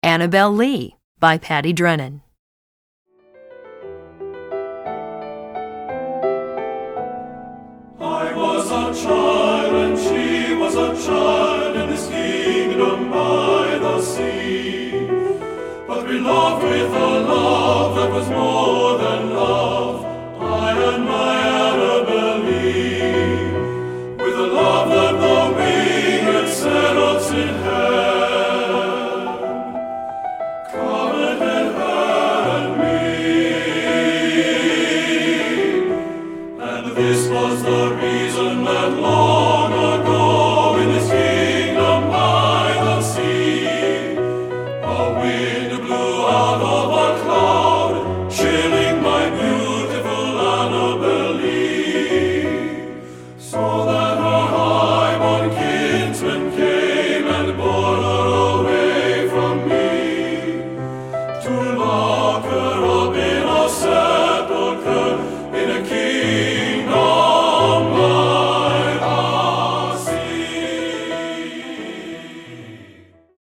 Annabel Lee by Patty Drennan. I was a child and she was a child in this kingdom by the sea. But we loved with a love that was more than love, I and my Annabel Lee. With a love that the winged seraphs in heaven coveted her and me. And this was the reason that long ago in this kingdom by the sea, a